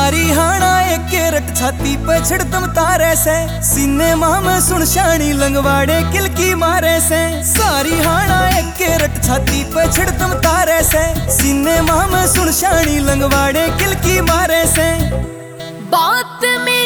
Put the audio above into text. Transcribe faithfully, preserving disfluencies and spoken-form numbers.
सारी हाना एक केरट छाती पे छिड़तम तारे से, सिनेमा में सुन शानी लंगवाड़े किलकी मारे से। सारी हाना एक केरट छाती पे छिड़तम तारे से, सिनेमा में सुन शानी लंगवाड़े किलकी मारे से। बात में